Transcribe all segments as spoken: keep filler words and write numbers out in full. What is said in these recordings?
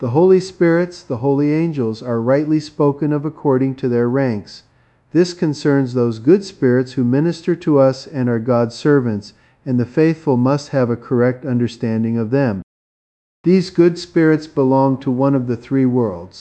The holy spirits, the holy angels, are rightly spoken of according to their ranks. This concerns those good spirits who minister to us and are God's servants, and the faithful must have a correct understanding of them. These good spirits belong to one of the three worlds.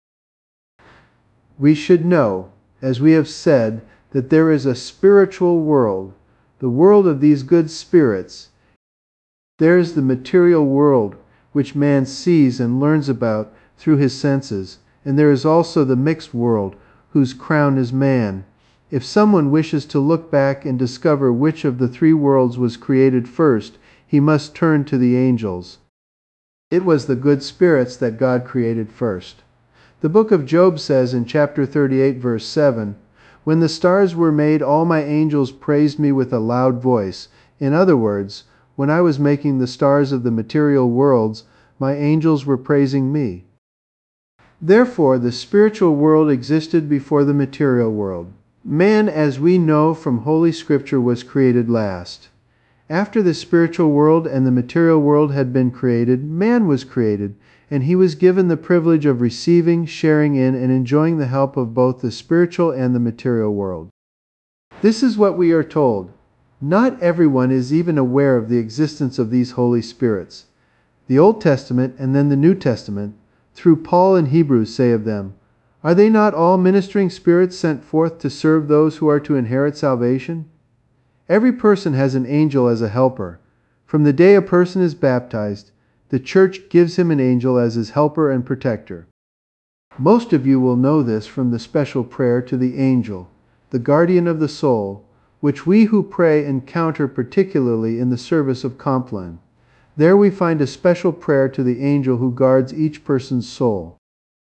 We should know, as we have said, that there is a spiritual world, the world of these good spirits. There is the material world, which man sees and learns about through his senses, and there is also the mixed world, whose crown is man. If someone wishes to look back and discover which of the three worlds was created first, he must turn to the angels. It was the good spirits that God created first. The book of Job says in chapter thirty-eight, verse seven, "When the stars were made, all my angels praised me with a loud voice." In other words, when I was making the stars of the material worlds, my angels were praising me. Therefore, the spiritual world existed before the material world. Man, as we know from Holy Scripture, was created last. After the spiritual world and the material world had been created, man was created, and he was given the privilege of receiving, sharing in, and enjoying the help of both the spiritual and the material world. This is what we are told. Not everyone is even aware of the existence of these Holy Spirits. The Old Testament and then the New Testament, through Paul and Hebrews, say of them, "Are they not all ministering spirits sent forth to serve those who are to inherit salvation?" Every person has an angel as a helper. From the day a person is baptized, the church gives him an angel as his helper and protector. Most of you will know this from the special prayer to the angel, the guardian of the soul, which we who pray encounter particularly in the service of Compline. There we find a special prayer to the angel who guards each person's soul.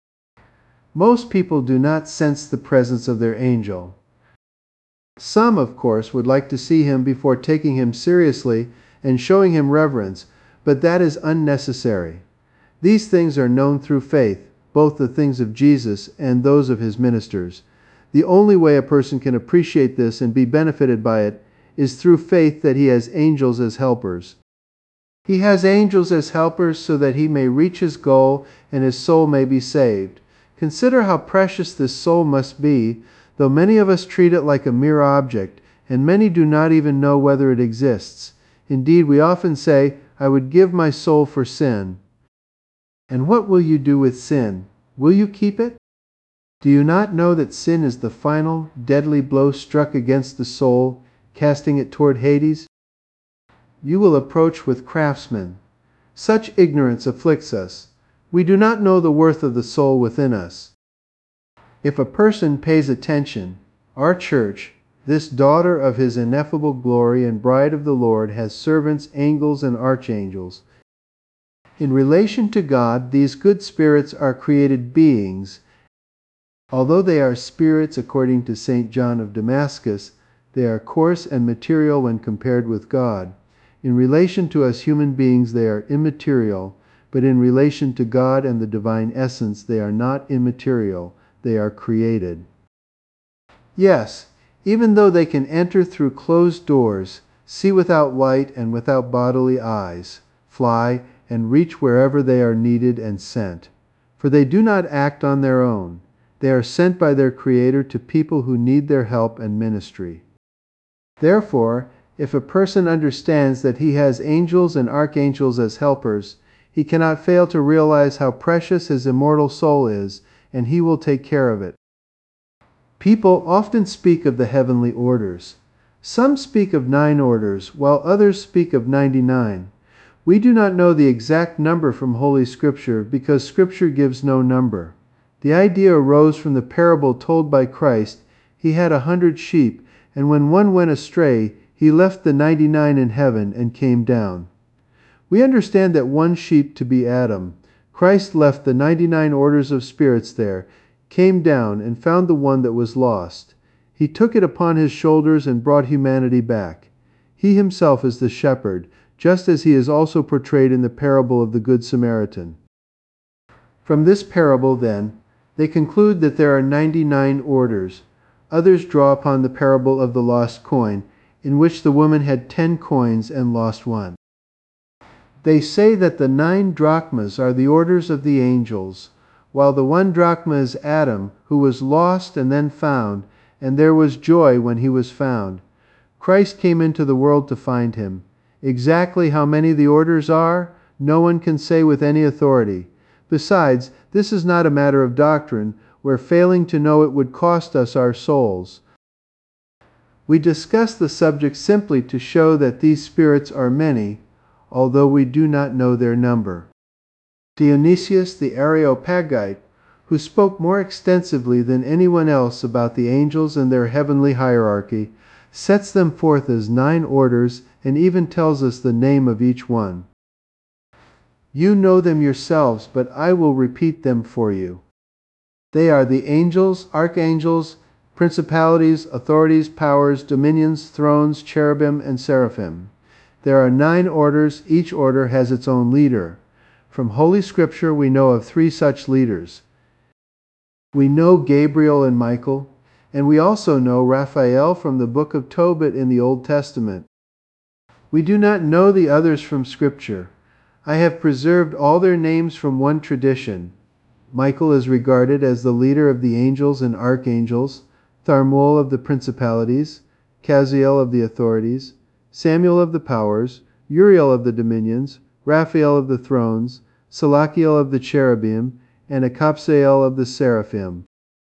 Most people do not sense the presence of their angel. Some, of course, would like to see him before taking him seriously and showing him reverence, but that is unnecessary. These things are known through faith, both the things of Jesus and those of his ministers. The only way a person can appreciate this and be benefited by it is through faith that he has angels as helpers. He has angels as helpers so that he may reach his goal and his soul may be saved. Consider how precious this soul must be, though many of us treat it like a mere object, and many do not even know whether it exists. Indeed, we often say, "I would give my soul for sin." And what will you do with sin? Will you keep it? Do you not know that sin is the final, deadly blow struck against the soul, casting it toward Hades? You will approach with craftsmen. Such ignorance afflicts us. We do not know the worth of the soul within us. If a person pays attention, our church, this daughter of his ineffable glory and bride of the Lord, has servants, angels, and archangels. In relation to God, these good spirits are created beings. Although they are spirits according to Saint John of Damascus, they are coarse and material when compared with God. In relation to us human beings, they are immaterial, but in relation to God and the divine essence, they are not immaterial, they are created. Yes, even though they can enter through closed doors, see without light and without bodily eyes, fly, and reach wherever they are needed and sent. For they do not act on their own. They are sent by their Creator to people who need their help and ministry. Therefore, if a person understands that he has angels and archangels as helpers, he cannot fail to realize how precious his immortal soul is, and he will take care of it. People often speak of the heavenly orders. Some speak of nine orders, while others speak of ninety-nine. We do not know the exact number from Holy Scripture because Scripture gives no number. The idea arose from the parable told by Christ. He had a hundred sheep, and when one went astray, he left the ninety-nine in heaven and came down. We understand that one sheep to be Adam. Christ left the ninety-nine orders of spirits there, came down, and found the one that was lost. He took it upon his shoulders and brought humanity back. He himself is the shepherd, just as he is also portrayed in the parable of the Good Samaritan. From this parable, then, they conclude that there are ninety-nine orders. Others draw upon the parable of the lost coin, in which the woman had ten coins and lost one. They say that the nine drachmas are the orders of the angels, while the one drachma is Adam, who was lost and then found, and there was joy when he was found. Christ came into the world to find him. Exactly how many the orders are, no one can say with any authority. Besides, this is not a matter of doctrine, where failing to know it would cost us our souls. We discuss the subject simply to show that these spirits are many, although we do not know their number. Dionysius the Areopagite, who spoke more extensively than anyone else about the angels and their heavenly hierarchy, sets them forth as nine orders and even tells us the name of each one. You know them yourselves, but I will repeat them for you. They are the angels, archangels, principalities, authorities, powers, dominions, thrones, cherubim, and seraphim. There are nine orders. Each order has its own leader. From Holy Scripture we know of three such leaders. We know Gabriel and Michael, and we also know Raphael from the book of Tobit in the Old Testament. We do not know the others from Scripture. I have preserved all their names from one tradition. Michael is regarded as the leader of the angels and archangels, Tharmuel of the principalities, Chaziel of the authorities, Samuel of the powers, Uriel of the dominions, Raphael of the thrones, Salakiel of the cherubim, and Akapsael of the seraphim.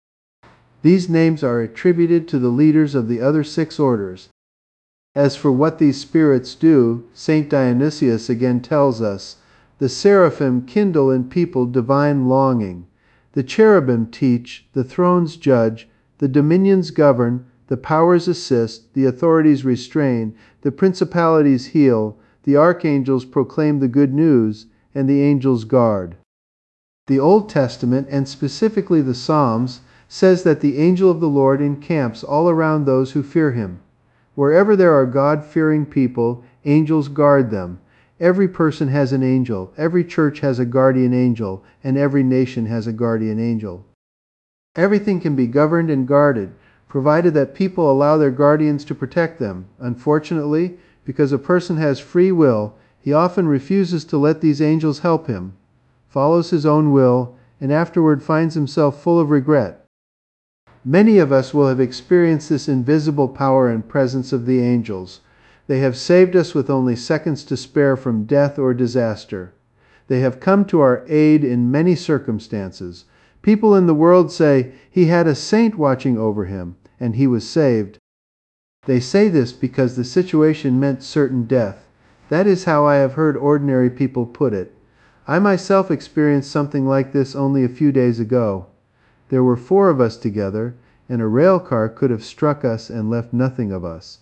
These names are attributed to the leaders of the other six orders. As for what these spirits do, Saint Dionysius again tells us, the seraphim kindle in people divine longing. The cherubim teach, the thrones judge, the dominions govern, the powers assist, the authorities restrain, the principalities heal, the archangels proclaim the good news, and the angels guard. The Old Testament, and specifically the Psalms, says that the angel of the Lord encamps all around those who fear him. Wherever there are God-fearing people, angels guard them. Every person has an angel, every church has a guardian angel, and every nation has a guardian angel. Everything can be governed and guarded, provided that people allow their guardians to protect them. Unfortunately, because a person has free will, he often refuses to let these angels help him, follows his own will, and afterward finds himself full of regret. Many of us will have experienced this invisible power and presence of the angels. They have saved us with only seconds to spare from death or disaster. They have come to our aid in many circumstances. People in the world say, he had a saint watching over him, and he was saved. They say this because the situation meant certain death. That is how I have heard ordinary people put it. I myself experienced something like this only a few days ago. There were four of us together, and a rail car could have struck us and left nothing of us.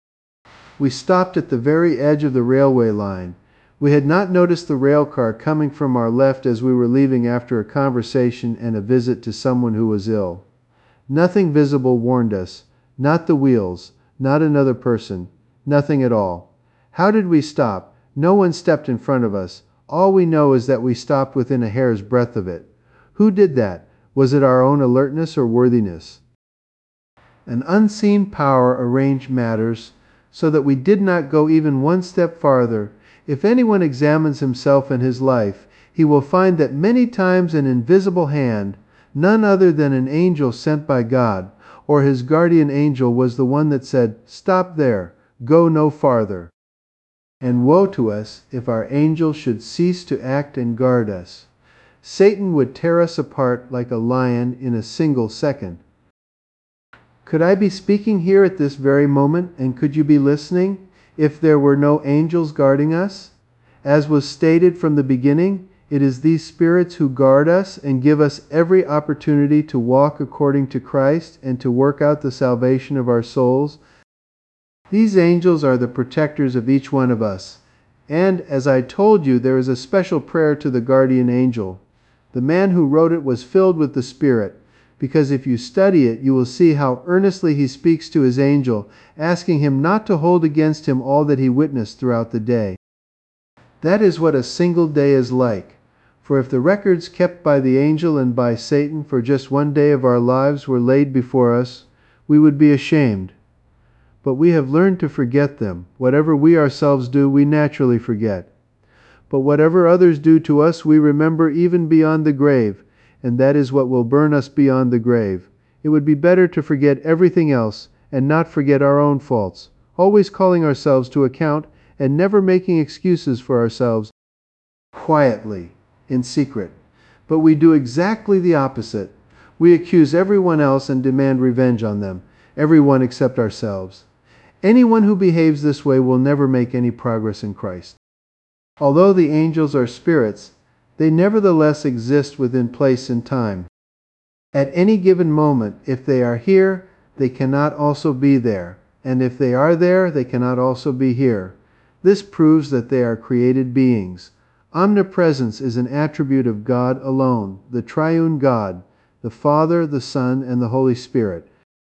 We stopped at the very edge of the railway line. We had not noticed the rail car coming from our left as we were leaving after a conversation and a visit to someone who was ill. Nothing visible warned us, not the wheels, not another person, nothing at all. How did we stop? No one stepped in front of us. All we know is that we stopped within a hair's breadth of it. Who did that? Was it our own alertness or worthiness? An unseen power arranged matters so that we did not go even one step farther. If anyone examines himself and his life, he will find that many times an invisible hand, none other than an angel sent by God, or his guardian angel, was the one that said, "Stop there, go no farther." And woe to us if our angel should cease to act and guard us. Satan would tear us apart like a lion in a single second. Could I be speaking here at this very moment, and could you be listening, if there were no angels guarding us? As was stated from the beginning, it is these spirits who guard us and give us every opportunity to walk according to Christ and to work out the salvation of our souls. These angels are the protectors of each one of us. And, as I told you, there is a special prayer to the guardian angel. The man who wrote it was filled with the Spirit, because if you study it, you will see how earnestly he speaks to his angel, asking him not to hold against him all that he witnessed throughout the day. That is what a single day is like. For if the records kept by the angel and by Satan for just one day of our lives were laid before us, we would be ashamed. But we have learned to forget them. Whatever we ourselves do, we naturally forget. But whatever others do to us we remember even beyond the grave, and that is what will burn us beyond the grave. It would be better to forget everything else, and not forget our own faults, always calling ourselves to account, and never making excuses for ourselves quietly, in secret. But we do exactly the opposite. We accuse everyone else and demand revenge on them, everyone except ourselves. Anyone who behaves this way will never make any progress in Christ. Although the angels are spirits, they nevertheless exist within place and time. At any given moment, if they are here, they cannot also be there, and if they are there, they cannot also be here. This proves that they are created beings. Omnipresence is an attribute of God alone, the triune God, the Father, the Son, and the Holy Spirit.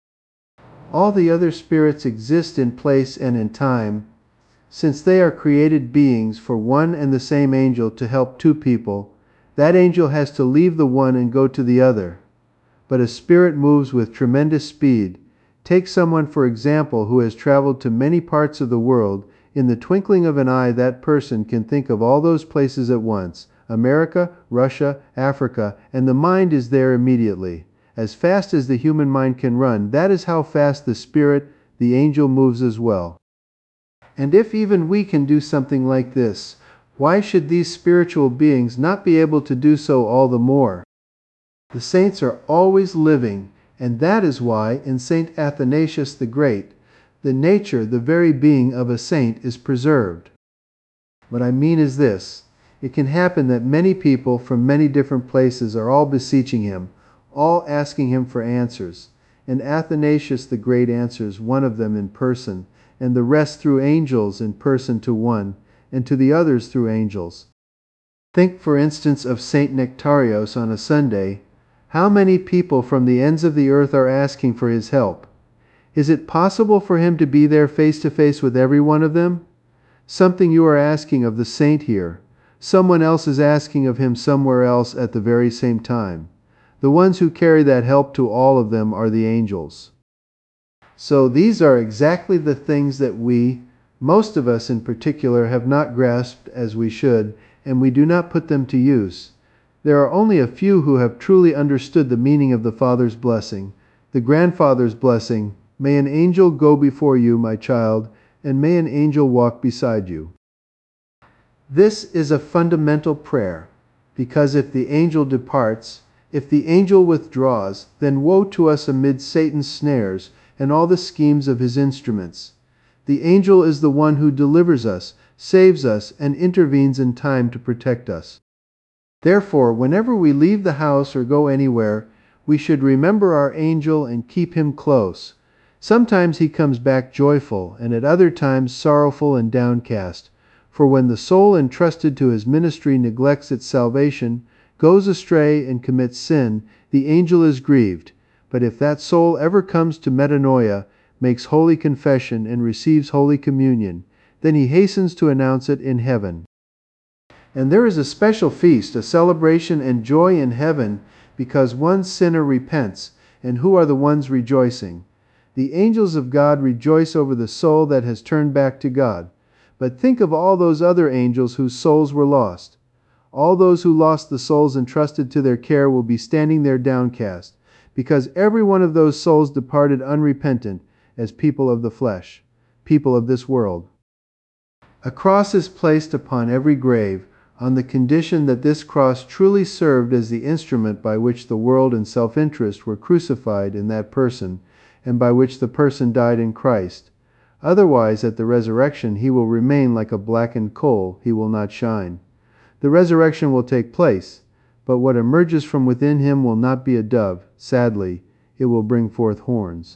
All the other spirits exist in place and in time, since they are created beings for one and the same angel to help two people. That angel has to leave the one and go to the other. But a spirit moves with tremendous speed. Take someone, for example, who has traveled to many parts of the world. In the twinkling of an eye, that person can think of all those places at once, America, Russia, Africa, and the mind is there immediately. As fast as the human mind can run, that is how fast the spirit, the angel, moves as well. And if even we can do something like this, why should these spiritual beings not be able to do so all the more? The saints are always living, and that is why in Saint Athanasius the Great, the nature, the very being of a saint is preserved. What I mean is this: it can happen that many people from many different places are all beseeching him, all asking him for answers, and Athanasius the Great answers one of them in person, and the rest through angels in person to one, and to the others through angels. Think, for instance, of Saint Nectarios on a Sunday. How many people from the ends of the earth are asking for his help? Is it possible for him to be there face to face with every one of them? Something you are asking of the saint here. Someone else is asking of him somewhere else at the very same time. The ones who carry that help to all of them are the angels. So these are exactly the things that we, most of us in particular, have not grasped as we should, and we do not put them to use. There are only a few who have truly understood the meaning of the Father's blessing, the grandfather's blessing. May an angel go before you, my child, and may an angel walk beside you. This is a fundamental prayer, because if the angel departs, if the angel withdraws, then woe to us amid Satan's snares and all the schemes of his instruments. The angel is the one who delivers us, saves us, and intervenes in time to protect us. Therefore, whenever we leave the house or go anywhere, we should remember our angel and keep him close. Sometimes he comes back joyful, and at other times sorrowful and downcast. For when the soul entrusted to his ministry neglects its salvation, goes astray, and commits sin, the angel is grieved. But if that soul ever comes to metanoia, makes holy confession, and receives Holy Communion, then he hastens to announce it in heaven. And there is a special feast, a celebration and joy in heaven, because one sinner repents. And who are the ones rejoicing? The angels of God rejoice over the soul that has turned back to God. But think of all those other angels whose souls were lost. All those who lost the souls entrusted to their care will be standing there downcast, because every one of those souls departed unrepentant, as people of the flesh, people of this world. A cross is placed upon every grave, on the condition that this cross truly served as the instrument by which the world and self-interest were crucified in that person, and by which the person died in Christ. Otherwise, at the resurrection, he will remain like a blackened coal, he will not shine. The resurrection will take place, but what emerges from within him will not be a dove. Sadly, it will bring forth horns.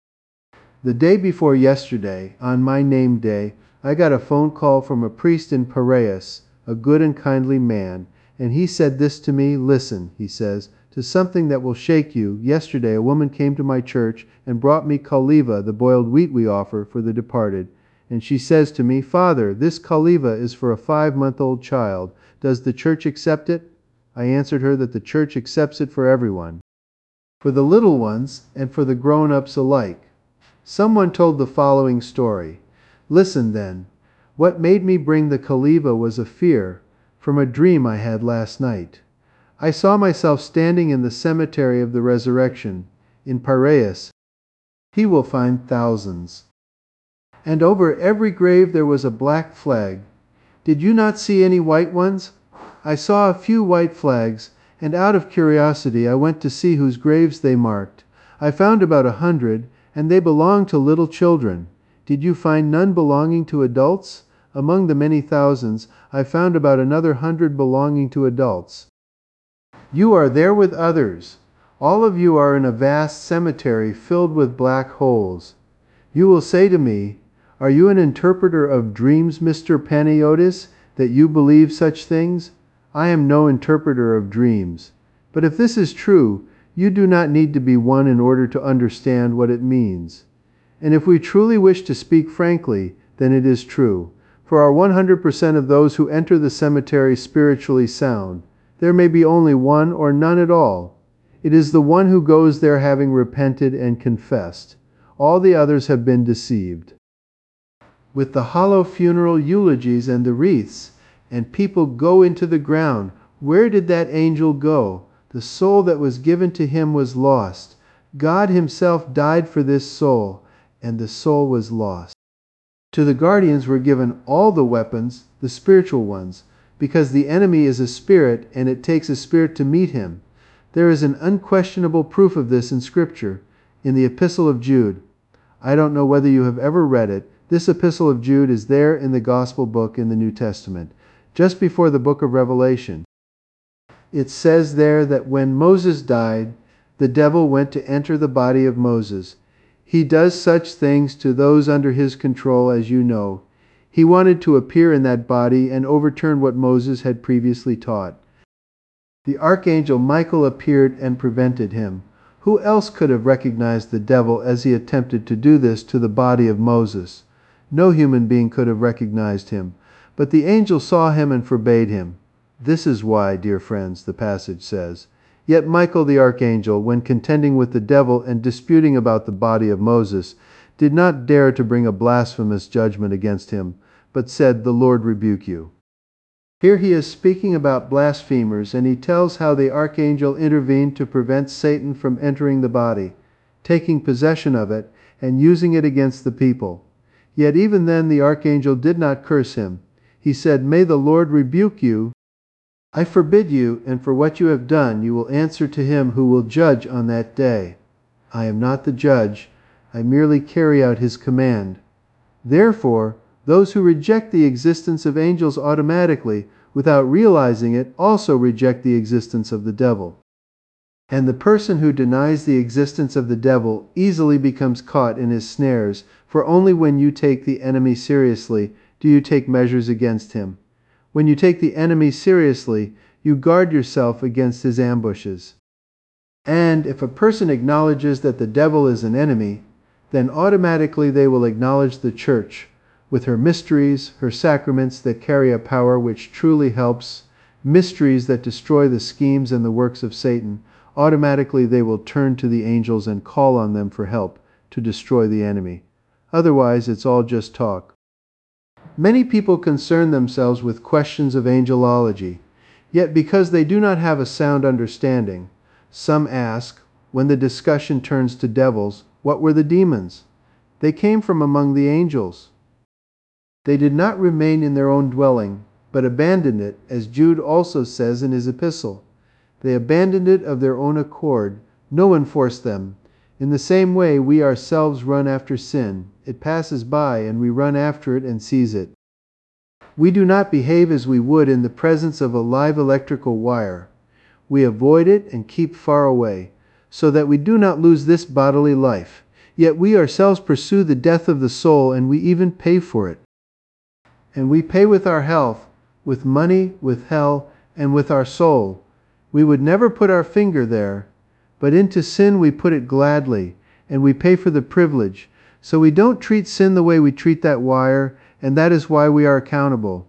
The day before yesterday, on my name day, I got a phone call from a priest in Piraeus, a good and kindly man, and he said this to me. Listen, he says, to something that will shake you. Yesterday a woman came to my church and brought me kaliva, the boiled wheat we offer for the departed. And she says to me, Father, this kaliva is for a five-month-old child. Does the church accept it? I answered her that the church accepts it for everyone, for the little ones and for the grown-ups alike. Someone told the following story. Listen then. What made me bring the kaliva was a fear, from a dream I had last night. I saw myself standing in the cemetery of the resurrection, in Piraeus. He will find thousands. And over every grave there was a black flag. Did you not see any white ones? I saw a few white flags, and out of curiosity I went to see whose graves they marked. I found about a hundred, and they belonged to little children. Did you find none belonging to adults? Among the many thousands, I found about another hundred belonging to adults. You are there with others. All of you are in a vast cemetery filled with black holes. You will say to me, "Are you an interpreter of dreams, Mister Panayotis, that you believe such things?" I am no interpreter of dreams. But if this is true, you do not need to be one in order to understand what it means. And if we truly wish to speak frankly, then it is true. For are one hundred percent of those who enter the cemetery spiritually sound? There may be only one or none at all. It is the one who goes there having repented and confessed. All the others have been deceived. With the hollow funeral eulogies and the wreaths, and people go into the ground, where did that angel go? The soul that was given to him was lost. God himself died for this soul, and the soul was lost. To the guardians were given all the weapons, the spiritual ones, because the enemy is a spirit, and it takes a spirit to meet him. There is an unquestionable proof of this in Scripture, in the Epistle of Jude. I don't know whether you have ever read it. This Epistle of Jude is there in the Gospel book in the New Testament, just before the book of Revelation. It says there that when Moses died, the devil went to enter the body of Moses. He does such things to those under his control, as you know. He wanted to appear in that body and overturn what Moses had previously taught. The archangel Michael appeared and prevented him. Who else could have recognized the devil as he attempted to do this to the body of Moses? No human being could have recognized him, but the angel saw him and forbade him. This is why, dear friends, the passage says, "Yet Michael the archangel, when contending with the devil and disputing about the body of Moses, did not dare to bring a blasphemous judgment against him, but said, 'The Lord rebuke you.'" Here he is speaking about blasphemers, and he tells how the archangel intervened to prevent Satan from entering the body, taking possession of it, and using it against the people. Yet even then the archangel did not curse him. He said, "May the Lord rebuke you. I forbid you, and for what you have done you will answer to him who will judge on that day. I am not the judge. I merely carry out his command." Therefore, those who reject the existence of angels automatically, without realizing it, also reject the existence of the devil. And the person who denies the existence of the devil easily becomes caught in his snares, for only when you take the enemy seriously do you take measures against him. When you take the enemy seriously, you guard yourself against his ambushes. And if a person acknowledges that the devil is an enemy, then automatically they will acknowledge the church, with her mysteries, her sacraments that carry a power which truly helps, mysteries that destroy the schemes and the works of Satan. Automatically they will turn to the angels and call on them for help to destroy the enemy. Otherwise, it's all just talk. Many people concern themselves with questions of angelology, yet because they do not have a sound understanding, some ask, when the discussion turns to devils, what were the demons? They came from among the angels. They did not remain in their own dwelling, but abandoned it, as Jude also says in his epistle. They abandoned it of their own accord. No one forced them. In the same way, we ourselves run after sin. It passes by, and we run after it and seize it. We do not behave as we would in the presence of a live electrical wire. We avoid it and keep far away, so that we do not lose this bodily life. Yet we ourselves pursue the death of the soul, and we even pay for it. And we pay with our health, with money, with hell, and with our soul. We would never put our finger there, but into sin we put it gladly, and we pay for the privilege. So we don't treat sin the way we treat that wire, and that is why we are accountable.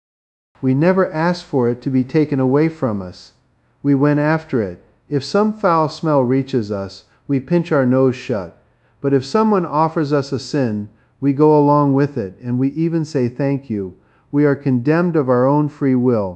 We never asked for it to be taken away from us. We went after it. If some foul smell reaches us, we pinch our nose shut. But if someone offers us a sin, we go along with it, and we even say thank you. We are condemned of our own free will.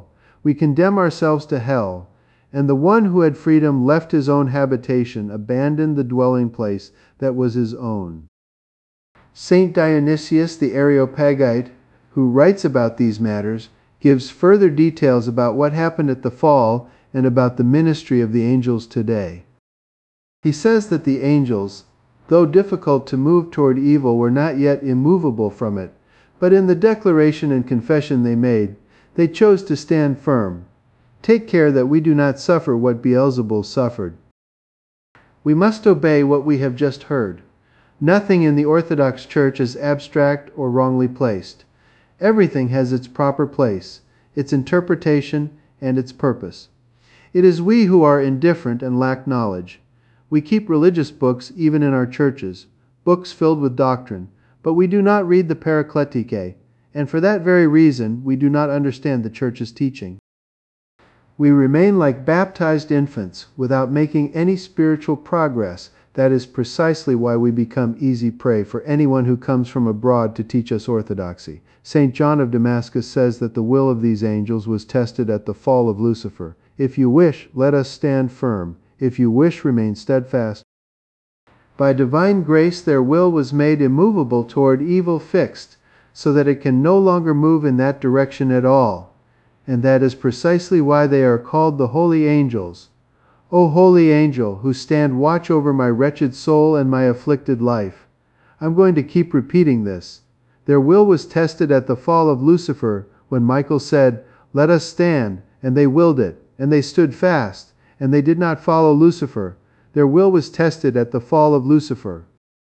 We condemn ourselves to hell. And the one who had freedom left his own habitation, abandoned the dwelling place that was his own. Saint Dionysius the Areopagite, who writes about these matters, gives further details about what happened at the fall and about the ministry of the angels today. He says that the angels, though difficult to move toward evil, were not yet immovable from it, but in the declaration and confession they made, they chose to stand firm. Take care that we do not suffer what Beelzebul suffered. We must obey what we have just heard. Nothing in the Orthodox Church is abstract or wrongly placed. Everything has its proper place, its interpretation, and its purpose. It is we who are indifferent and lack knowledge. We keep religious books even in our churches, books filled with doctrine, but we do not read the Paracletike, and for that very reason we do not understand the Church's teaching. We remain like baptized infants without making any spiritual progress. That is precisely why we become easy prey for anyone who comes from abroad to teach us orthodoxy. Saint John of Damascus says that the will of these angels was tested at the fall of Lucifer. If you wish, let us stand firm. If you wish, remain steadfast. By divine grace their will was made immovable toward evil fixed, so that it can no longer move in that direction at all. And that is precisely why they are called the holy angels. O holy angel, who stand watch over my wretched soul and my afflicted life. I'm going to keep repeating this. Their will was tested at the fall of Lucifer, when Michael said, "Let us stand," and they willed it, and they stood fast, and they did not follow Lucifer. Their will was tested at the fall of Lucifer.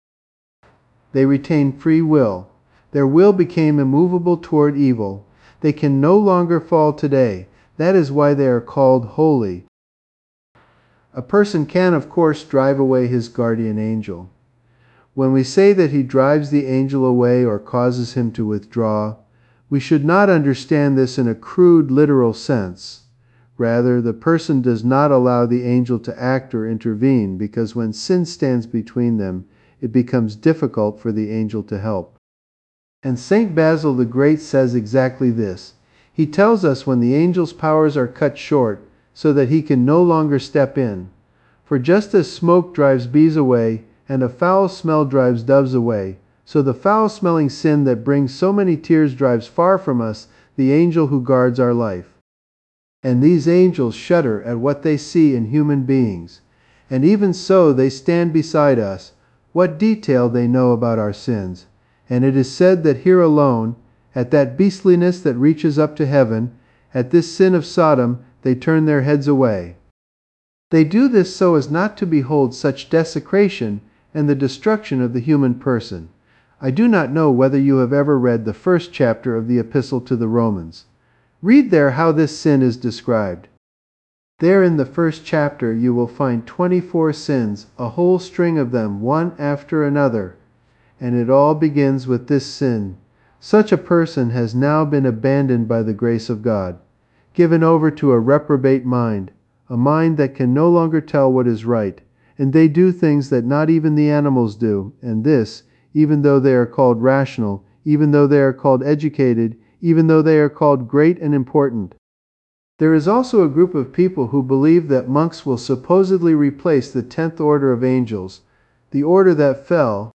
They retained free will. Their will became immovable toward evil. They can no longer fall today. That is why they are called holy. A person can, of course, drive away his guardian angel. When we say that he drives the angel away or causes him to withdraw, we should not understand this in a crude, literal sense. Rather, the person does not allow the angel to act or intervene, because when sin stands between them, it becomes difficult for the angel to help. And Saint Basil the Great says exactly this. He tells us when the angel's powers are cut short, so that he can no longer step in. For just as smoke drives bees away, and a foul smell drives doves away, so the foul-smelling sin that brings so many tears drives far from us the angel who guards our life. And these angels shudder at what they see in human beings. And even so they stand beside us. What detail they know about our sins. And it is said that here alone, at that beastliness that reaches up to heaven, at this sin of Sodom, they turn their heads away. They do this so as not to behold such desecration and the destruction of the human person. I do not know whether you have ever read the first chapter of the Epistle to the Romans. Read there how this sin is described. There in the first chapter you will find twenty-four sins, a whole string of them, one after another. And it all begins with this sin. Such a person has now been abandoned by the grace of God, given over to a reprobate mind, a mind that can no longer tell what is right, and they do things that not even the animals do, and this, even though they are called rational, even though they are called educated, even though they are called great and important. There is also a group of people who believe that monks will supposedly replace the tenth order of angels, the order that fell.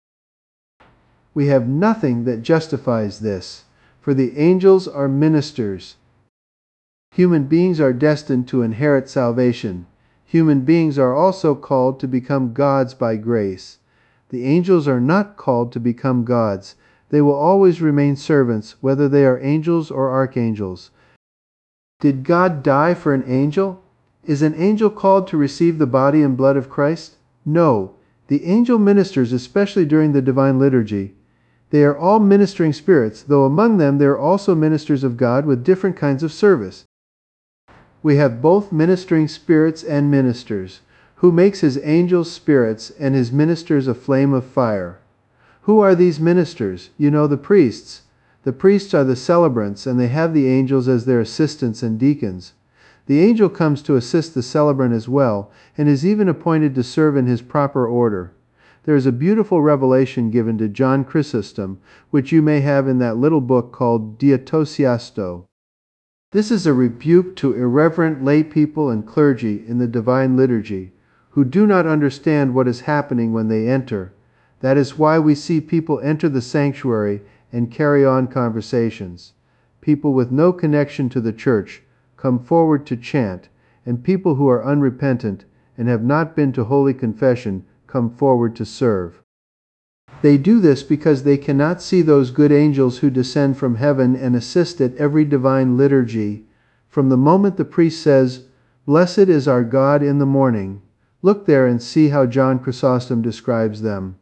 We have nothing that justifies this, for the angels are ministers. Human beings are destined to inherit salvation. Human beings are also called to become gods by grace. The angels are not called to become gods. They will always remain servants, whether they are angels or archangels. Did God die for an angel? Is an angel called to receive the body and blood of Christ? No. The angel ministers, especially during the divine liturgy. They are all ministering spirits, though among them there are also ministers of God with different kinds of service. We have both ministering spirits and ministers. Who makes his angels spirits and his ministers a flame of fire? Who are these ministers? You know, the priests. The priests are the celebrants, and they have the angels as their assistants and deacons. The angel comes to assist the celebrant as well, and is even appointed to serve in his proper order. There is a beautiful revelation given to John Chrysostom, which you may have in that little book called Diatosiasto. This is a rebuke to irreverent lay people and clergy in the divine liturgy, who do not understand what is happening when they enter. That is why we see people enter the sanctuary and carry on conversations. People with no connection to the church come forward to chant, and people who are unrepentant and have not been to holy confession come forward to serve. They do this because they cannot see those good angels who descend from heaven and assist at every divine liturgy. From the moment the priest says, "Blessed is our God in the morning," look there and see how John Chrysostom describes them.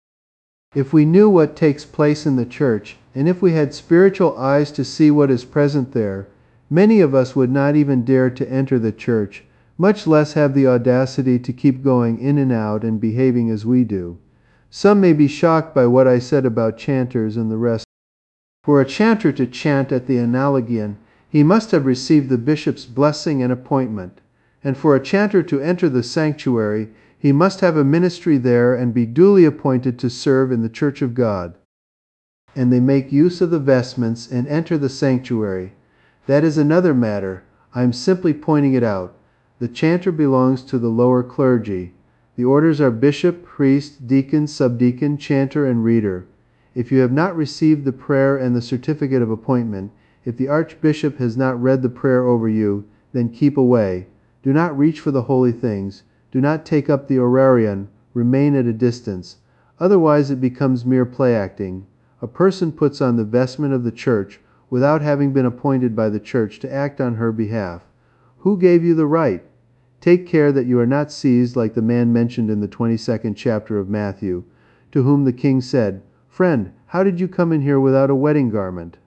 If we knew what takes place in the church, and if we had spiritual eyes to see what is present there, many of us would not even dare to enter the church, much less have the audacity to keep going in and out and behaving as we do. Some may be shocked by what I said about chanters and the rest. For a chanter to chant at the Analogion, he must have received the bishop's blessing and appointment. And for a chanter to enter the sanctuary, he must have a ministry there and be duly appointed to serve in the church of God. And they make use of the vestments and enter the sanctuary. That is another matter. I am simply pointing it out. The chanter belongs to the lower clergy. The orders are bishop, priest, deacon, subdeacon, chanter, and reader. If you have not received the prayer and the certificate of appointment, if the archbishop has not read the prayer over you, then keep away. Do not reach for the holy things. Do not take up the orarion. Remain at a distance. Otherwise it becomes mere play acting. A person puts on the vestment of the church without having been appointed by the church to act on her behalf. Who gave you the right? Take care that you are not seized like the man mentioned in the twenty-second chapter of Matthew, to whom the king said, "Friend, how did you come in here without a wedding garment?"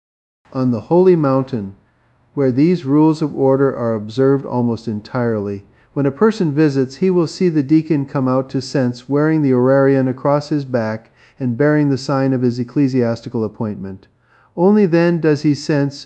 On the holy mountain, where these rules of order are observed almost entirely, when a person visits, he will see the deacon come out to cense wearing the orarion across his back and bearing the sign of his ecclesiastical appointment. Only then does he sense,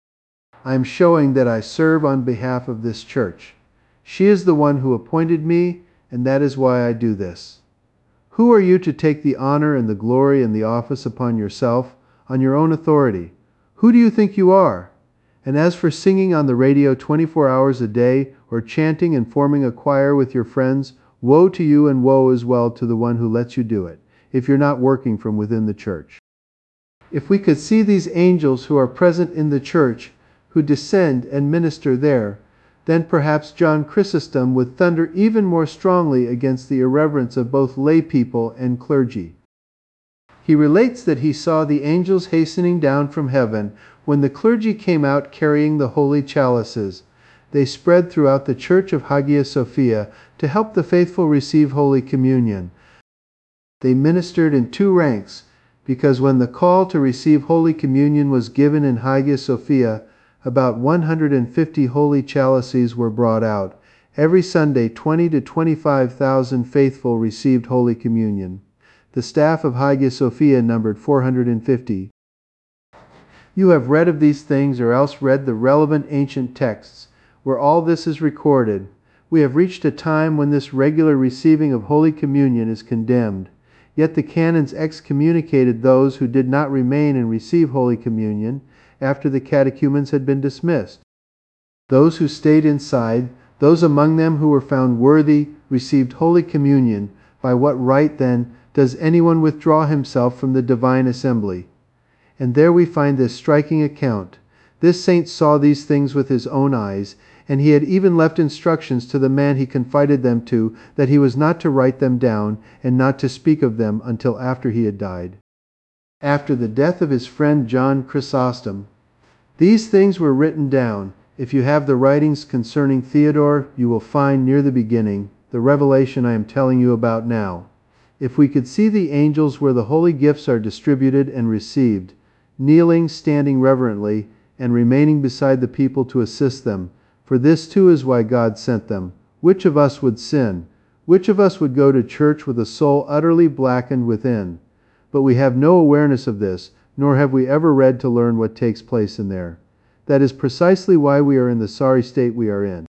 "I am showing that I serve on behalf of this church. She is the one who appointed me, and that is why I do this." Who are you to take the honor and the glory and the office upon yourself, on your own authority? Who do you think you are? And as for singing on the radio twenty-four hours a day, or chanting and forming a choir with your friends, woe to you and woe as well to the one who lets you do it, if you're not working from within the church. If we could see these angels who are present in the church, who descend and minister there, then perhaps John Chrysostom would thunder even more strongly against the irreverence of both lay people and clergy. He relates that he saw the angels hastening down from heaven when the clergy came out carrying the holy chalices. They spread throughout the church of Hagia Sophia to help the faithful receive Holy Communion. They ministered in two ranks, because when the call to receive Holy Communion was given in Hagia Sophia, about one hundred fifty holy chalices were brought out. Every Sunday, twenty to twenty-five thousand faithful received Holy Communion. The staff of Hagia Sophia numbered four hundred fifty. You have read of these things, or else read the relevant ancient texts, where all this is recorded. We have reached a time when this regular receiving of Holy Communion is condemned. Yet the canons excommunicated those who did not remain and receive Holy Communion after the catechumens had been dismissed. Those who stayed inside, those among them who were found worthy, received Holy Communion. By what right, then, does anyone withdraw himself from the divine assembly? And there we find this striking account. This saint saw these things with his own eyes, and he had even left instructions to the man he confided them to that he was not to write them down and not to speak of them until after he had died. After the death of his friend John Chrysostom, these things were written down. If you have the writings concerning Theodore, you will find near the beginning the revelation I am telling you about now. If we could see the angels where the holy gifts are distributed and received, kneeling, standing reverently, and remaining beside the people to assist them, for this too is why God sent them. Which of us would sin? Which of us would go to church with a soul utterly blackened within? But we have no awareness of this, nor have we ever read to learn what takes place in there. That is precisely why we are in the sorry state we are in.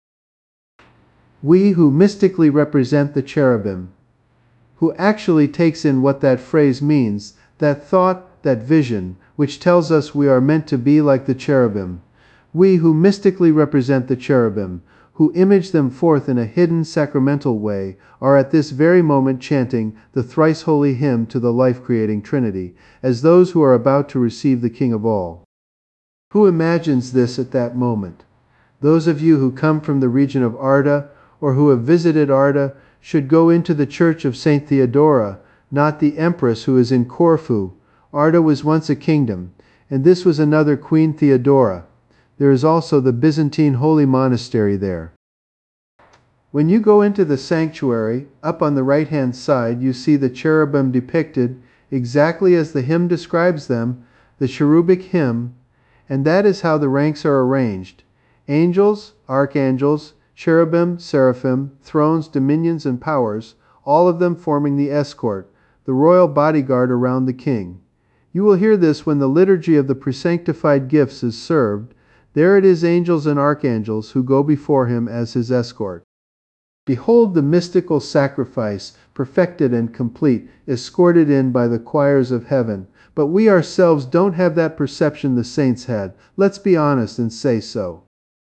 We who mystically represent the cherubim, who actually takes in what that phrase means, that thought, that vision, which tells us we are meant to be like the cherubim. We who mystically represent the cherubim, who image them forth in a hidden sacramental way, are at this very moment chanting the thrice holy hymn to the life-creating Trinity, as those who are about to receive the King of all. Who imagines this at that moment? Those of you who come from the region of Arda, or who have visited Arda, should go into the church of Saint Theodora, not the empress who is in Corfu. Arda was once a kingdom, and this was another Queen Theodora. There is also the Byzantine holy monastery there. When you go into the sanctuary, up on the right-hand side you see the cherubim depicted exactly as the hymn describes them, the cherubic hymn, and that is how the ranks are arranged. Angels, archangels, cherubim, seraphim, thrones, dominions, and powers, all of them forming the escort, the royal bodyguard around the king. You will hear this when the liturgy of the presanctified gifts is served. There it is angels and archangels who go before him as his escort. Behold the mystical sacrifice, perfected and complete, escorted in by the choirs of heaven. But we ourselves don't have that perception the saints had. Let's be honest and say so.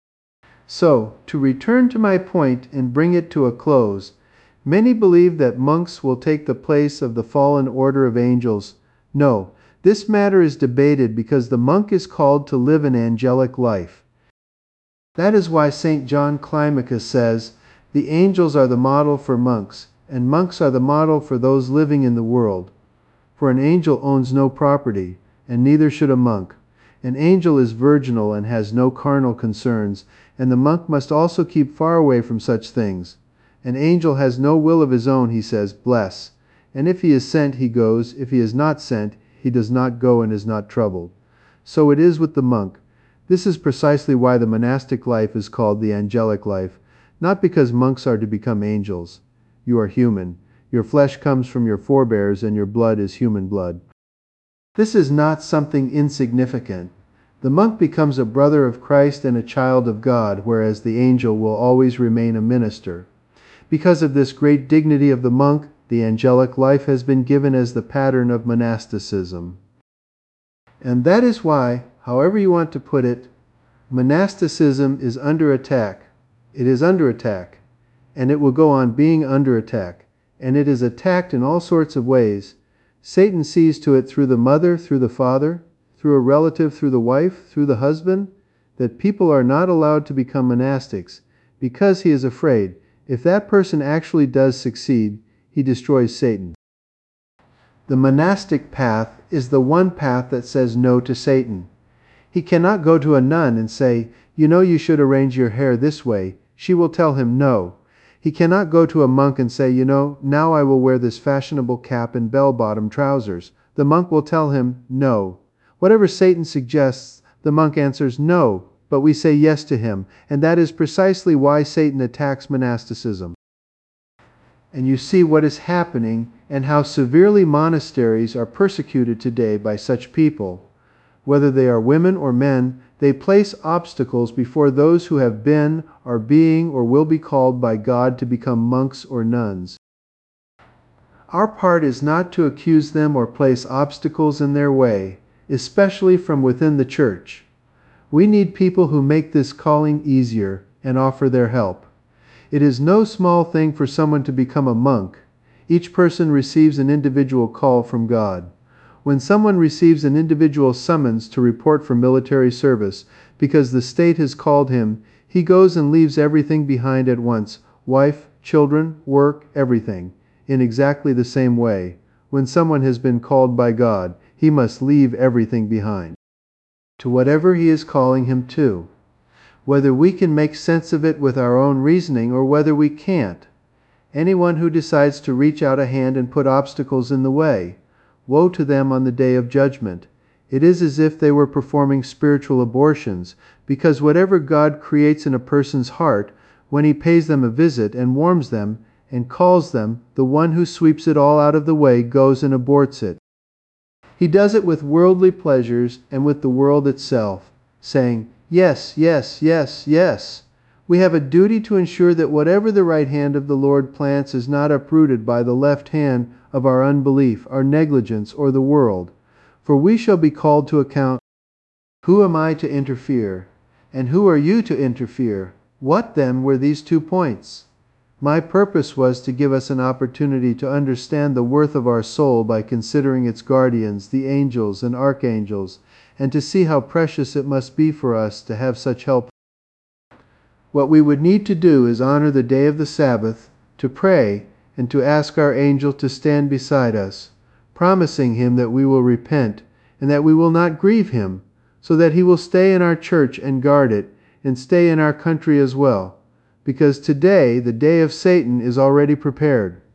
So, to return to my point and bring it to a close, many believe that monks will take the place of the fallen order of angels. No, this matter is debated because the monk is called to live an angelic life. That is why Saint John Climacus says, "The angels are the model for monks, and monks are the model for those living in the world. For an angel owns no property, and neither should a monk. An angel is virginal and has no carnal concerns, and the monk must also keep far away from such things. An angel has no will of his own, he says, bless. And if he is sent, he goes. If he is not sent, he does not go and is not troubled. So it is with the monk. This is precisely why the monastic life is called the angelic life, not because monks are to become angels. You are human. Your flesh comes from your forebears, and your blood is human blood. This is not something insignificant. The monk becomes a brother of Christ and a child of God, whereas the angel will always remain a minister. Because of this great dignity of the monk, the angelic life has been given as the pattern of monasticism. And that is why, however you want to put it, monasticism is under attack. It is under attack, and it will go on being under attack, and it is attacked in all sorts of ways. Satan sees to it through the mother, through the father, through a relative, through the wife, through the husband, that people are not allowed to become monastics, because he is afraid, if that person actually does succeed, he destroys Satan. The monastic path is the one path that says no to Satan. He cannot go to a nun and say, you know you should arrange your hair this way. She will tell him no. He cannot go to a monk and say, you know, now I will wear this fashionable cap and bell-bottom trousers. The monk will tell him no. Whatever Satan suggests, the monk answers no, but we say yes to him, and that is precisely why Satan attacks monasticism. And you see what is happening and how severely monasteries are persecuted today by such people. Whether they are women or men, they place obstacles before those who have been, are being, or will be called by God to become monks or nuns. Our part is not to accuse them or place obstacles in their way, especially from within the church. We need people who make this calling easier and offer their help. It is no small thing for someone to become a monk. Each person receives an individual call from God. When someone receives an individual summons to report for military service because the state has called him, he goes and leaves everything behind at once, wife, children, work, everything, in exactly the same way. When someone has been called by God, he must leave everything behind, to whatever he is calling him to. Whether we can make sense of it with our own reasoning or whether we can't. Anyone who decides to reach out a hand and put obstacles in the way, woe to them on the day of judgment. It is as if they were performing spiritual abortions, because whatever God creates in a person's heart, when he pays them a visit and warms them and calls them, the one who sweeps it all out of the way goes and aborts it. He does it with worldly pleasures and with the world itself, saying, yes, yes, yes, yes. We have a duty to ensure that whatever the right hand of the Lord plants is not uprooted by the left hand of our unbelief, our negligence, or the world. For we shall be called to account. Who am I to interfere? And who are you to interfere? What, then, were these two points? My purpose was to give us an opportunity to understand the worth of our soul by considering its guardians, the angels and archangels, and to see how precious it must be for us to have such help. What we would need to do is honor the day of the Sabbath, to pray, and to ask our angel to stand beside us, promising him that we will repent, and that we will not grieve him, so that he will stay in our church and guard it, and stay in our country as well, because today the day of Satan is already prepared.